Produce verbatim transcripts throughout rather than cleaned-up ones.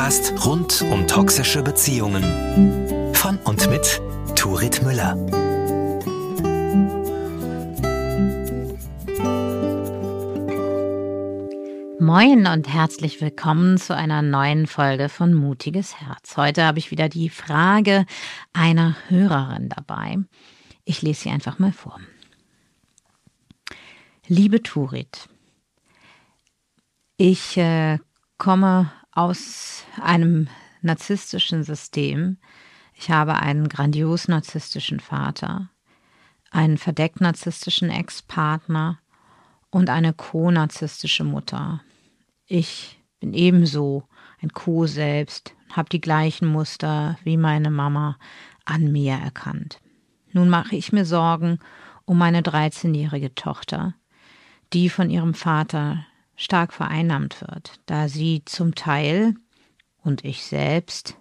Podcast rund um toxische Beziehungen. Von und mit Turit Müller. Moin und herzlich willkommen zu einer neuen Folge von Mutiges Herz. Heute habe ich wieder die Frage einer Hörerin dabei. Ich lese sie einfach mal vor. Liebe Turit, ich äh, komme aus einem narzisstischen System. Ich habe einen grandios narzisstischen Vater, einen verdeckt narzisstischen Ex-Partner und eine co-narzisstische Mutter. Ich bin ebenso ein Co-Selbst, habe die gleichen Muster wie meine Mama an mir erkannt. Nun mache ich mir Sorgen um meine dreizehnjährige Tochter, die von ihrem Vater stark vereinnahmt wird, da sie zum Teil und ich selbst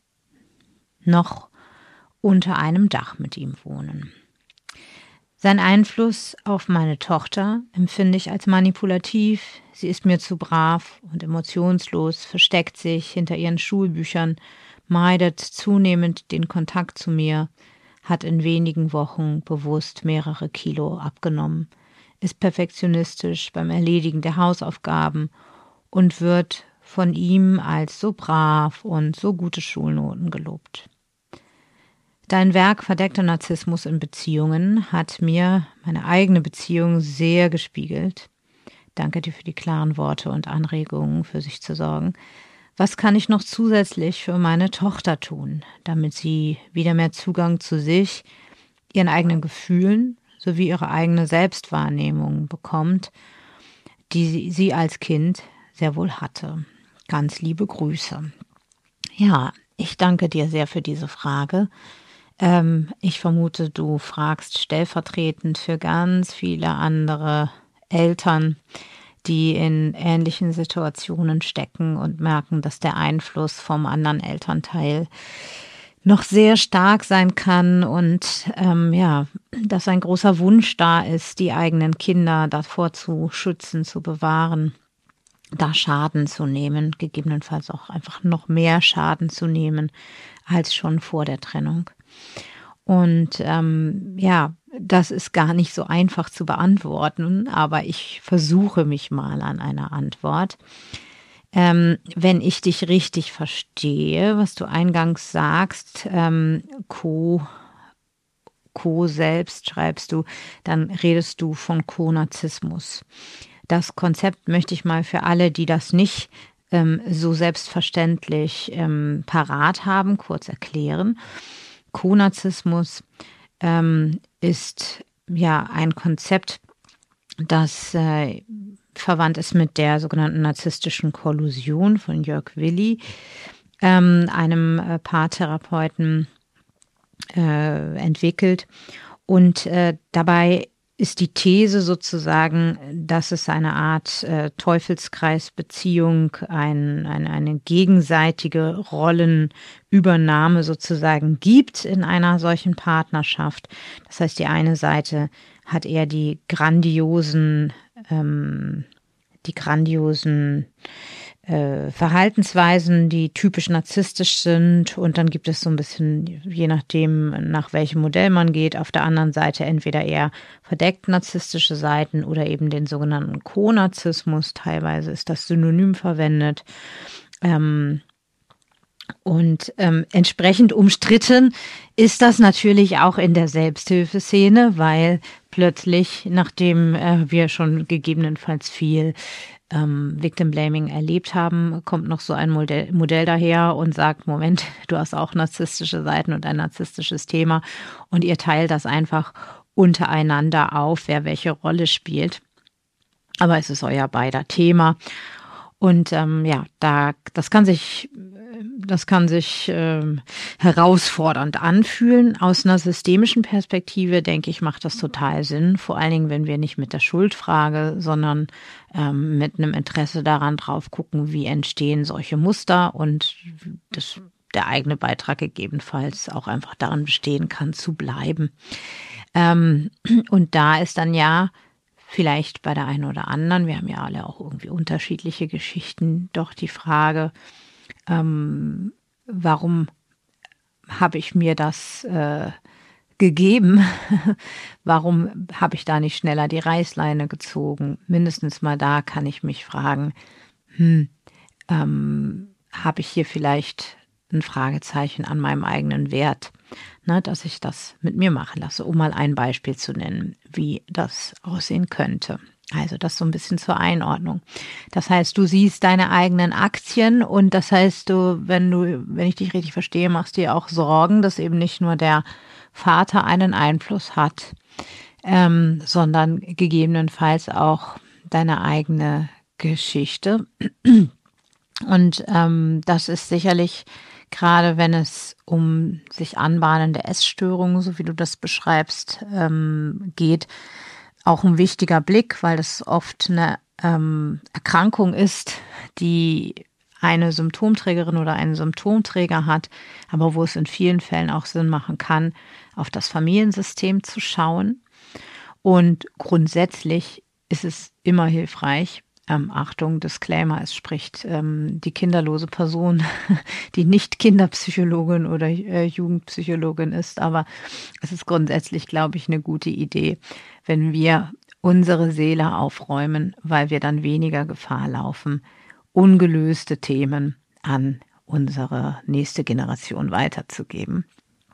noch unter einem Dach mit ihm wohnen. Sein Einfluss auf meine Tochter empfinde ich als manipulativ. Sie ist mir zu brav und emotionslos, versteckt sich hinter ihren Schulbüchern, meidet zunehmend den Kontakt zu mir, hat in wenigen Wochen bewusst mehrere Kilo abgenommen, ist perfektionistisch beim Erledigen der Hausaufgaben und wird von ihm als so brav und so gute Schulnoten gelobt. Dein Werk Verdeckter Narzissmus in Beziehungen hat mir meine eigene Beziehung sehr gespiegelt. Danke dir für die klaren Worte und Anregungen, für sich zu sorgen. Was kann ich noch zusätzlich für meine Tochter tun, damit sie wieder mehr Zugang zu sich, ihren eigenen Gefühlen sowie ihre eigene Selbstwahrnehmung bekommt, die sie, sie als Kind sehr wohl hatte? Ganz liebe Grüße. Ja, ich danke dir sehr für diese Frage. Ähm, ich vermute, du fragst stellvertretend für ganz viele andere Eltern, die in ähnlichen Situationen stecken und merken, dass der Einfluss vom anderen Elternteil noch sehr stark sein kann und ähm, ja, dass ein großer Wunsch da ist, die eigenen Kinder davor zu schützen, zu bewahren, da Schaden zu nehmen, gegebenenfalls auch einfach noch mehr Schaden zu nehmen als schon vor der Trennung. Und ähm, ja, das ist gar nicht so einfach zu beantworten, aber ich versuche mich mal an einer Antwort. Ähm, wenn ich dich richtig verstehe, was du eingangs sagst, ähm, Co, Co-Selbst schreibst du, dann redest du von Co-Narzissmus. Das Konzept möchte ich mal für alle, die das nicht ähm, so selbstverständlich ähm, parat haben, kurz erklären. Co-Narzissmus ähm, ist ja ein Konzept, das äh, verwandt ist mit der sogenannten narzisstischen Kollusion von Jörg Willi, ähm, einem äh, Paartherapeuten, äh, entwickelt. Und äh, dabei ist die These sozusagen, dass es eine Art äh, Teufelskreisbeziehung, ein, ein, eine gegenseitige Rollenübernahme sozusagen gibt in einer solchen Partnerschaft. Das heißt, die eine Seite hat eher die grandiosen, ähm, die grandiosen äh, Verhaltensweisen, die typisch narzisstisch sind, und dann gibt es so ein bisschen, je nachdem, nach welchem Modell man geht, auf der anderen Seite entweder eher verdeckt narzisstische Seiten oder eben den sogenannten Co-Narzissmus. Teilweise ist das synonym verwendet. Ähm, Und ähm, entsprechend umstritten ist das natürlich auch in der Selbsthilfeszene, weil plötzlich, nachdem äh, wir schon gegebenenfalls viel ähm, Victim Blaming erlebt haben, kommt noch so ein Modell, Modell daher und sagt, Moment, du hast auch narzisstische Seiten und ein narzisstisches Thema, und ihr teilt das einfach untereinander auf, wer welche Rolle spielt. Aber es ist euer beider Thema. Und ähm, ja, da das kann sich das kann sich ähm, herausfordernd anfühlen. Aus einer systemischen Perspektive, denke ich, macht das total Sinn. Vor allen Dingen, wenn wir nicht mit der Schuldfrage, sondern ähm, mit einem Interesse daran drauf gucken, wie entstehen solche Muster, und das, der eigene Beitrag gegebenenfalls auch einfach daran bestehen kann, zu bleiben. Ähm, und da ist dann ja vielleicht bei der einen oder anderen, wir haben ja alle auch irgendwie unterschiedliche Geschichten, doch die Frage, Ähm, warum habe ich mir das äh, gegeben? Warum habe ich da nicht schneller die Reißleine gezogen? Mindestens mal da kann ich mich fragen, hm, ähm, habe ich hier vielleicht ein Fragezeichen an meinem eigenen Wert, ne, dass ich das mit mir machen lasse, um mal ein Beispiel zu nennen, wie das aussehen könnte. Also das so ein bisschen zur Einordnung. Das heißt, du siehst deine eigenen Aktien und das heißt, du, wenn du, wenn ich dich richtig verstehe, machst dir auch Sorgen, dass eben nicht nur der Vater einen Einfluss hat, ähm, sondern gegebenenfalls auch deine eigene Geschichte. Und ähm, das ist sicherlich, gerade wenn es um sich anbahnende Essstörungen, so wie du das beschreibst, ähm, geht, auch ein wichtiger Blick, weil das oft eine ähm, Erkrankung ist, die eine Symptomträgerin oder einen Symptomträger hat, aber wo es in vielen Fällen auch Sinn machen kann, auf das Familiensystem zu schauen. Und grundsätzlich ist es immer hilfreich, ähm, Achtung, Disclaimer, es spricht ähm, die kinderlose Person, die nicht Kinderpsychologin oder äh, Jugendpsychologin ist, aber es ist grundsätzlich, glaube ich, eine gute Idee, wenn wir unsere Seele aufräumen, weil wir dann weniger Gefahr laufen, ungelöste Themen an unsere nächste Generation weiterzugeben.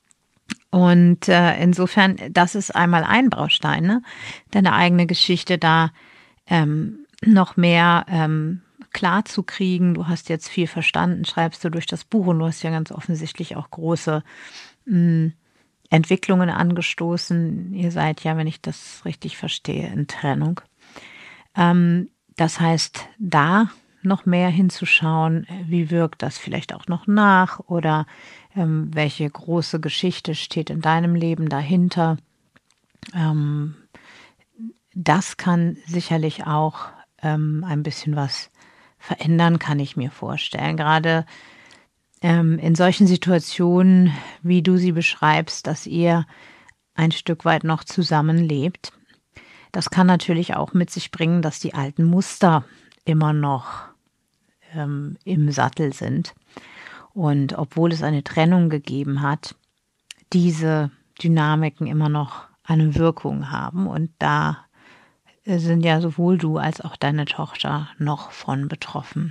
Und äh, insofern, das ist einmal ein Baustein, ne? Deine eigene Geschichte da ähm, noch mehr ähm, klar zu kriegen. Du hast jetzt viel verstanden, schreibst du durch das Buch und du hast ja ganz offensichtlich auch große mh, Entwicklungen angestoßen. Ihr seid ja, wenn ich das richtig verstehe, in Trennung. Ähm, das heißt, da noch mehr hinzuschauen, wie wirkt das vielleicht auch noch nach oder ähm, welche große Geschichte steht in deinem Leben dahinter. Ähm, das kann sicherlich auch ähm, ein bisschen was verändern, kann ich mir vorstellen. Gerade ähm, in solchen Situationen, wie du sie beschreibst, dass ihr ein Stück weit noch zusammenlebt. Das kann natürlich auch mit sich bringen, dass die alten Muster immer noch ähm, im Sattel sind. Und obwohl es eine Trennung gegeben hat, diese Dynamiken immer noch eine Wirkung haben. Und da sind ja sowohl du als auch deine Tochter noch von betroffen.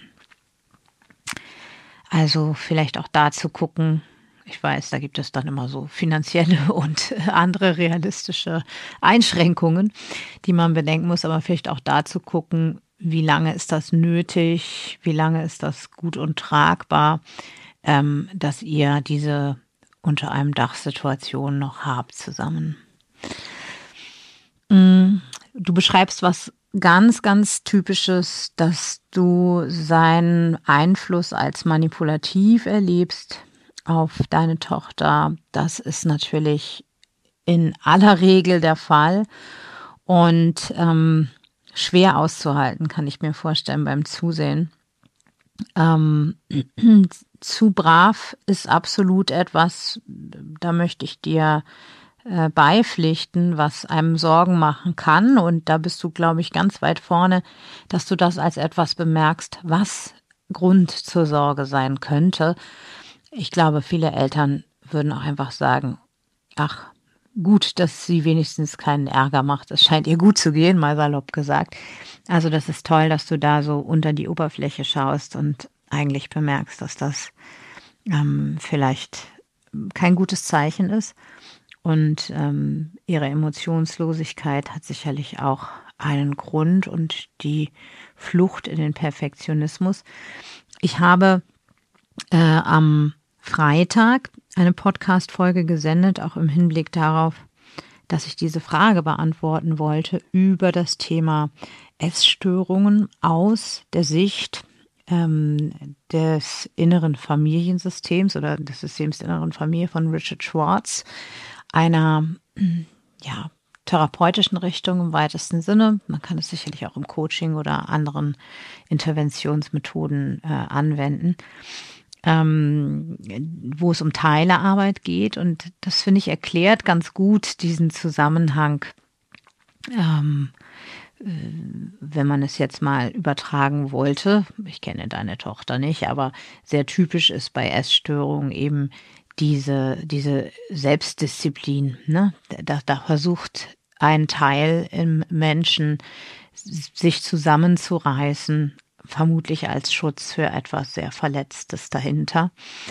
Also vielleicht auch da zu gucken, ich weiß, da gibt es dann immer so finanzielle und andere realistische Einschränkungen, die man bedenken muss, aber vielleicht auch da zu gucken, wie lange ist das nötig, wie lange ist das gut und tragbar, ähm, dass ihr diese unter einem Dach Situation noch habt zusammen. Du beschreibst was ganz, ganz Typisches, dass du seinen Einfluss als manipulativ erlebst auf deine Tochter. Das ist natürlich in aller Regel der Fall und ähm, schwer auszuhalten, kann ich mir vorstellen beim Zusehen. Ähm, zu brav ist absolut etwas, da möchte ich dir äh, beipflichten, was einem Sorgen machen kann. Und da bist du, glaube ich, ganz weit vorne, dass du das als etwas bemerkst, was Grund zur Sorge sein könnte. Ich glaube, viele Eltern würden auch einfach sagen, ach, gut, dass sie wenigstens keinen Ärger macht. Es scheint ihr gut zu gehen, mal salopp gesagt. Also das ist toll, dass du da so unter die Oberfläche schaust und eigentlich bemerkst, dass das ähm, vielleicht kein gutes Zeichen ist. Und ähm, ihre Emotionslosigkeit hat sicherlich auch einen Grund und die Flucht in den Perfektionismus. Ich habe äh, am Freitag eine Podcast-Folge gesendet, auch im Hinblick darauf, dass ich diese Frage beantworten wollte über das Thema Essstörungen aus der Sicht ähm, des inneren Familiensystems oder des Systems der inneren Familie von Richard Schwartz, einer ja, therapeutischen Richtung im weitesten Sinne. Man kann es sicherlich auch im Coaching oder anderen Interventionsmethoden äh, anwenden. Ähm, wo es um Teilearbeit geht. Und das, finde ich, erklärt ganz gut diesen Zusammenhang ähm, wenn man es jetzt mal übertragen wollte, ich kenne deine Tochter nicht, aber sehr typisch ist bei Essstörungen eben diese, diese Selbstdisziplin. Ne? Da, da versucht ein Teil im Menschen, sich zusammenzureißen, vermutlich als Schutz für etwas sehr Verletztes dahinter.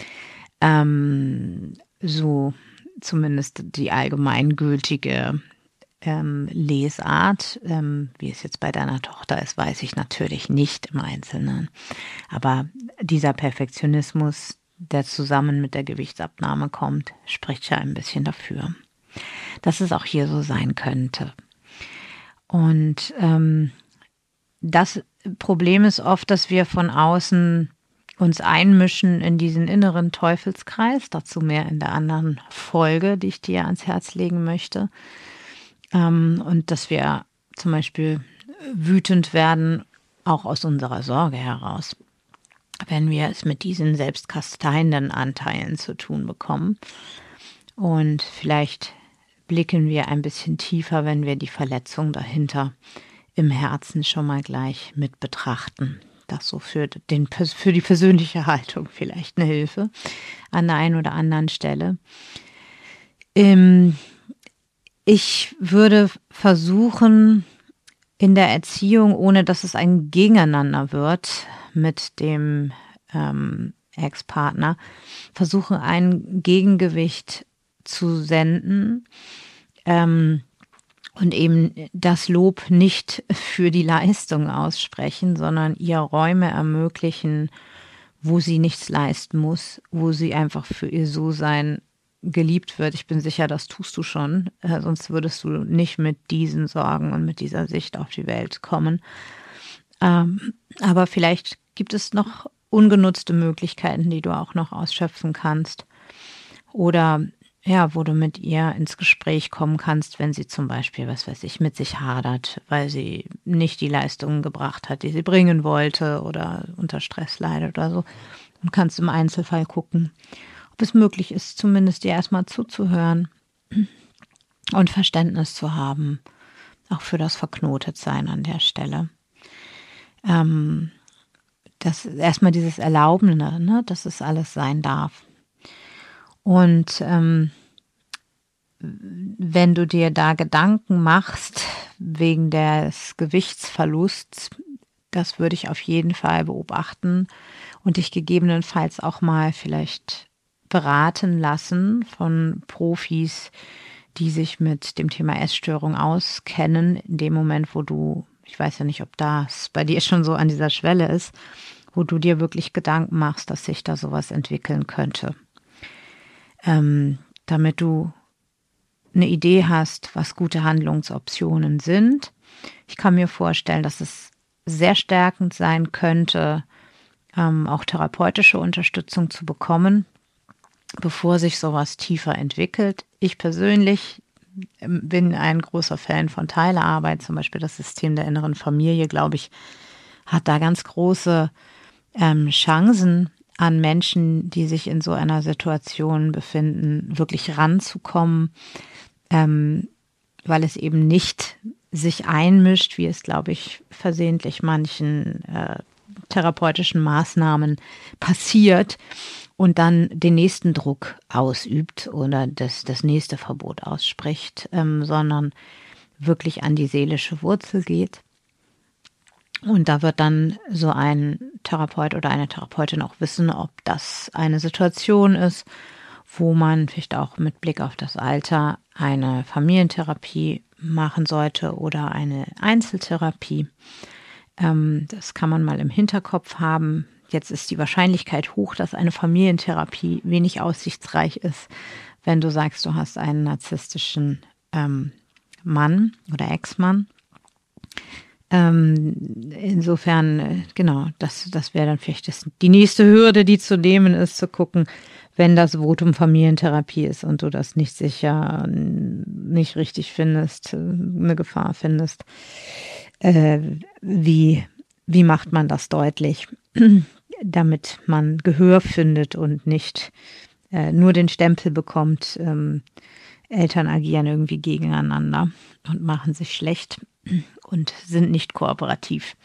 Ähm, so zumindest die allgemeingültige ähm, Lesart. Ähm, wie es jetzt bei deiner Tochter ist, weiß ich natürlich nicht im Einzelnen. Aber dieser Perfektionismus, der zusammen mit der Gewichtsabnahme kommt, spricht ja ein bisschen dafür, dass es auch hier so sein könnte. Und ähm, das Problem ist oft, dass wir von außen uns einmischen in diesen inneren Teufelskreis, dazu mehr in der anderen Folge, die ich dir ans Herz legen möchte. Ähm, und dass wir zum Beispiel wütend werden, auch aus unserer Sorge heraus, wenn wir es mit diesen selbstkasteienden Anteilen zu tun bekommen. Und vielleicht blicken wir ein bisschen tiefer, wenn wir die Verletzung dahinter im Herzen schon mal gleich mit betrachten. Das so für, den, für die persönliche Haltung vielleicht eine Hilfe an der einen oder anderen Stelle. Ähm, ich würde versuchen, in der Erziehung, ohne dass es ein Gegeneinander wird mit dem ähm, Ex-Partner, versuchen, ein Gegengewicht zu senden, ähm, und eben das Lob nicht für die Leistung aussprechen, sondern ihr Räume ermöglichen, wo sie nichts leisten muss, wo sie einfach für ihr So-Sein geliebt wird. Ich bin sicher, das tust du schon, äh, sonst würdest du nicht mit diesen Sorgen und mit dieser Sicht auf die Welt kommen. Ähm, aber vielleicht gibt es noch ungenutzte Möglichkeiten, die du auch noch ausschöpfen kannst. Oder ja, wo du mit ihr ins Gespräch kommen kannst, wenn sie zum Beispiel, was weiß ich, mit sich hadert, weil sie nicht die Leistungen gebracht hat, die sie bringen wollte oder unter Stress leidet oder so. Und kannst im Einzelfall gucken, ob es möglich ist, zumindest ihr erstmal zuzuhören und Verständnis zu haben, auch für das Verknotetsein an der Stelle. Ähm, das erstmal dieses Erlaubende, ne, dass es alles sein darf. Und ähm, wenn du dir da Gedanken machst wegen des Gewichtsverlusts, das würde ich auf jeden Fall beobachten und dich gegebenenfalls auch mal vielleicht beraten lassen von Profis, die sich mit dem Thema Essstörung auskennen. In dem Moment, wo du, ich weiß ja nicht, ob das bei dir schon so an dieser Schwelle ist, wo du dir wirklich Gedanken machst, dass sich da sowas entwickeln könnte. Ähm, damit du eine Idee hast, was gute Handlungsoptionen sind. Ich kann mir vorstellen, dass es sehr stärkend sein könnte, ähm, auch therapeutische Unterstützung zu bekommen, bevor sich sowas tiefer entwickelt. Ich persönlich bin ein großer Fan von Teilearbeit, zum Beispiel das System der inneren Familie, glaube ich, hat da ganz große ähm, Chancen, an Menschen, die sich in so einer Situation befinden, wirklich ranzukommen, ähm, weil es eben nicht sich einmischt, wie es, glaube ich, versehentlich manchen äh, therapeutischen Maßnahmen passiert und dann den nächsten Druck ausübt oder das, das nächste Verbot ausspricht, ähm, sondern wirklich an die seelische Wurzel geht. Und da wird dann so ein Therapeut oder eine Therapeutin auch wissen, ob das eine Situation ist, wo man vielleicht auch mit Blick auf das Alter eine Familientherapie machen sollte oder eine Einzeltherapie. Ähm, das kann man mal im Hinterkopf haben. Jetzt ist die Wahrscheinlichkeit hoch, dass eine Familientherapie wenig aussichtsreich ist, wenn du sagst, du hast einen narzisstischen ähm, Mann oder Ex-Mann. Ähm, insofern, genau, das, das wäre dann vielleicht das, die nächste Hürde, die zu nehmen ist, zu gucken, wenn das Votum Familientherapie ist und du das nicht sicher, nicht richtig findest, eine Gefahr findest, äh, wie, wie macht man das deutlich, damit man Gehör findet und nicht äh, nur den Stempel bekommt, ähm, Eltern agieren irgendwie gegeneinander und machen sich schlecht und sind nicht kooperativ.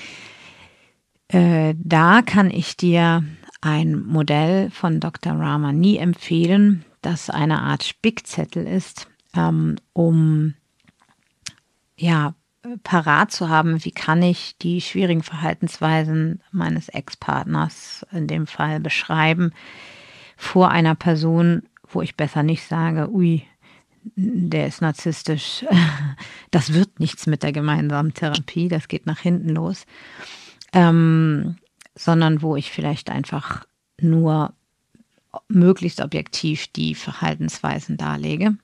Äh, da kann ich dir ein Modell von Doktor Ramani empfehlen, das eine Art Spickzettel ist, ähm, um ja, parat zu haben, wie kann ich die schwierigen Verhaltensweisen meines Ex-Partners in dem Fall beschreiben, vor einer Person, wo ich besser nicht sage, ui, der ist narzisstisch, das wird nichts mit der gemeinsamen Therapie, das geht nach hinten los, ähm, sondern wo ich vielleicht einfach nur möglichst objektiv die Verhaltensweisen darlege.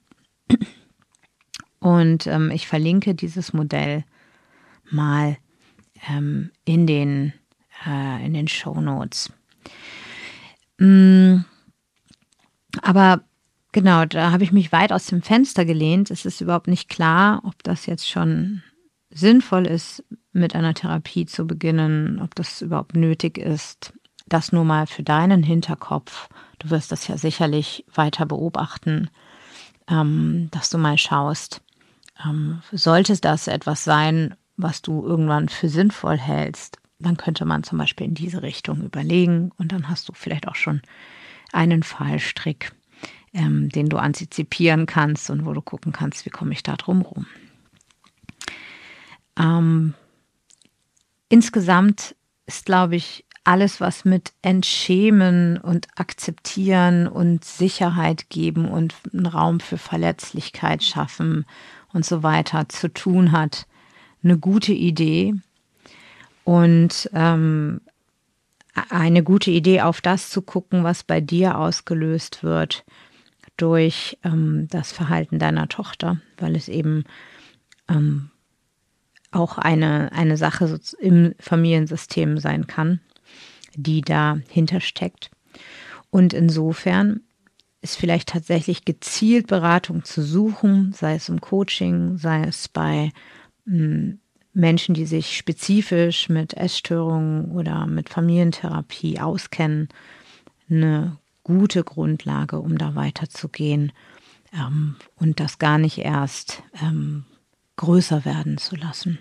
Und ähm, ich verlinke dieses Modell mal ähm, in den, äh, in den Shownotes. Mm, aber genau, da habe ich mich weit aus dem Fenster gelehnt. Es ist überhaupt nicht klar, ob das jetzt schon sinnvoll ist, mit einer Therapie zu beginnen, ob das überhaupt nötig ist. Das nur mal für deinen Hinterkopf. Du wirst das ja sicherlich weiter beobachten, ähm, dass du mal schaust, ähm, sollte das etwas sein, was du irgendwann für sinnvoll hältst, dann könnte man zum Beispiel in diese Richtung überlegen und dann hast du vielleicht auch schon einen Fallstrick, ähm, den du antizipieren kannst und wo du gucken kannst, wie komme ich da drum rum. Ähm, insgesamt ist, glaube ich, alles, was mit Entschämen und Akzeptieren und Sicherheit geben und einen Raum für Verletzlichkeit schaffen und so weiter zu tun hat, eine gute Idee. Und ähm, eine gute Idee, auf das zu gucken, was bei dir ausgelöst wird durch ähm, das Verhalten deiner Tochter, weil es eben ähm, auch eine, eine Sache im Familiensystem sein kann, die dahinter steckt. Und insofern ist vielleicht tatsächlich gezielt Beratung zu suchen, sei es im Coaching, sei es bei mh, Menschen, die sich spezifisch mit Essstörungen oder mit Familientherapie auskennen, eine gute Grundlage, um da weiterzugehen ähm, und das gar nicht erst ähm, größer werden zu lassen.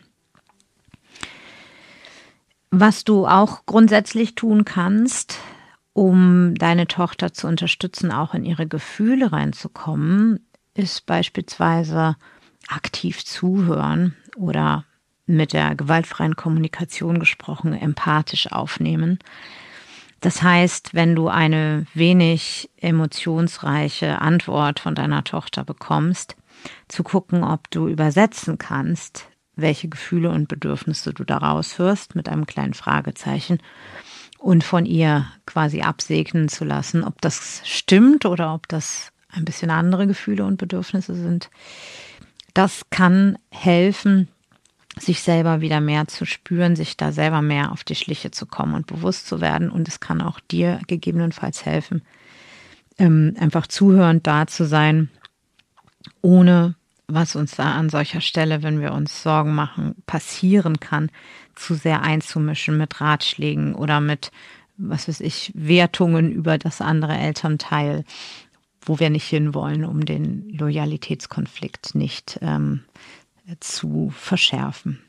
Was du auch grundsätzlich tun kannst, um deine Tochter zu unterstützen, auch in ihre Gefühle reinzukommen, ist beispielsweise aktiv zuhören oder mit der gewaltfreien Kommunikation gesprochen, empathisch aufnehmen. Das heißt, wenn du eine wenig emotionsreiche Antwort von deiner Tochter bekommst, zu gucken, ob du übersetzen kannst, welche Gefühle und Bedürfnisse du daraus hörst, mit einem kleinen Fragezeichen, und von ihr quasi absegnen zu lassen, ob das stimmt oder ob das ein bisschen andere Gefühle und Bedürfnisse sind. Das kann helfen, sich selber wieder mehr zu spüren, sich da selber mehr auf die Schliche zu kommen und bewusst zu werden. Und es kann auch dir gegebenenfalls helfen, ähm, einfach zuhörend da zu sein, ohne was uns da an solcher Stelle, wenn wir uns Sorgen machen, passieren kann, zu sehr einzumischen mit Ratschlägen oder mit, was weiß ich, Wertungen über das andere Elternteil, wo wir nicht hinwollen, um den Loyalitätskonflikt nicht ähm, zu verschärfen.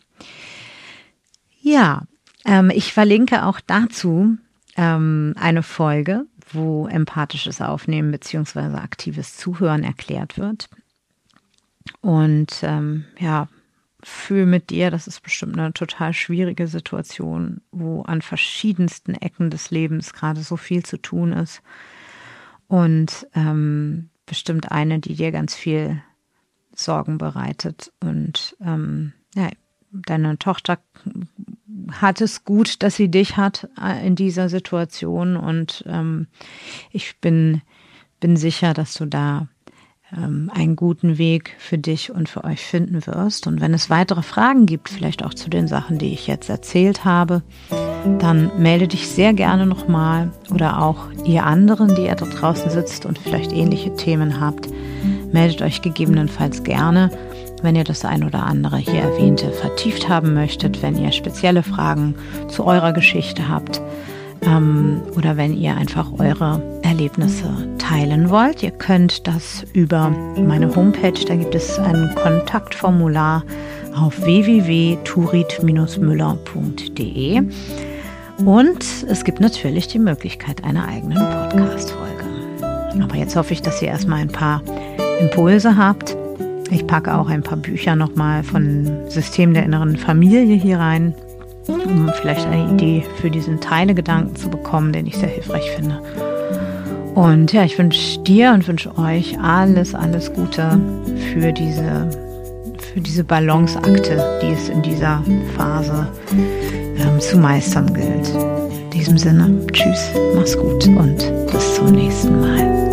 Ja, ähm, ich verlinke auch dazu ähm, eine Folge, wo empathisches Aufnehmen bzw. aktives Zuhören erklärt wird. Und ähm, ja, fühl mit dir, das ist bestimmt eine total schwierige Situation, wo an verschiedensten Ecken des Lebens gerade so viel zu tun ist. Und ähm, bestimmt eine, die dir ganz viel Sorgen bereitet. Und ähm, ja, deine Tochter hat es gut, dass sie dich hat in dieser Situation. Und ähm, ich bin, bin sicher, dass du da einen guten Weg für dich und für euch finden wirst. Und wenn es weitere Fragen gibt, vielleicht auch zu den Sachen, die ich jetzt erzählt habe, dann melde dich sehr gerne nochmal, oder auch ihr anderen, die ihr da draußen sitzt und vielleicht ähnliche Themen habt, meldet euch gegebenenfalls gerne, wenn ihr das ein oder andere hier erwähnte vertieft haben möchtet, wenn ihr spezielle Fragen zu eurer Geschichte habt. ähm, oder wenn ihr einfach eure Erlebnisse teilen wollt. Ihr könnt das über meine Homepage, da gibt es ein Kontaktformular auf w w w punkt turit müller punkt d e und es gibt natürlich die Möglichkeit einer eigenen Podcast-Folge. Aber jetzt hoffe ich, dass ihr erstmal ein paar Impulse habt. Ich packe auch ein paar Bücher nochmal von System der inneren Familie hier rein, um vielleicht eine Idee für diesen Teilegedanken zu bekommen, den ich sehr hilfreich finde. Und ja, ich wünsche dir und wünsche euch alles, alles Gute für diese, für diese Balanceakte, die es in dieser Phase ähm, zu meistern gilt. In diesem Sinne, tschüss, mach's gut und bis zum nächsten Mal.